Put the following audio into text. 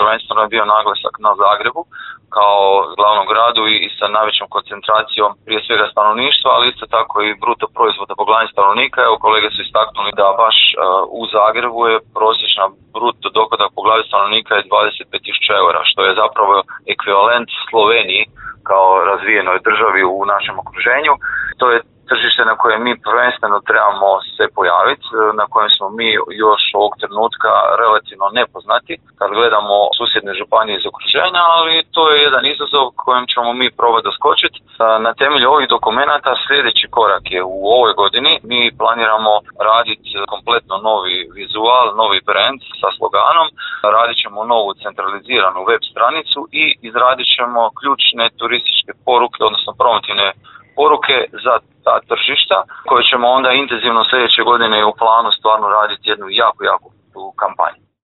prvenstveno je bio naglasak na Zagrebu kao glavnom gradu i sa najvećom koncentracijom prije svega stanovništva, ali isto tako i bruto proizvoda po glavi stanovnika. Evo, kolege su istaknuli da baš u Zagrebu je prosječna bruto dohodak po glavi stanovnika je 25.000 eura, što je zapravo ekvivalent Sloveniji kao razvijenoj državi u našem okruženju. To je tržište na koje mi prvenstveno trebamo se pojaviti, na kojem smo mi još ovog trenutka relativno nepoznati kad gledamo susjedne županije iz okruženja, ali to je jedan izazov kojem ćemo mi probati doskočiti. Na temelju ovih dokumenata sljedeći korak je u ovoj godini. Mi planiramo raditi kompletno novi vizual, novi brand sa sloganom, radit ćemo novu centraliziranu web stranicu i izradit ćemo ključne turističke poruke, odnosno promotivne poruke za ta tržišta koje ćemo onda intenzivno sljedeće godine u planu stvarno raditi jednu jako kampanju.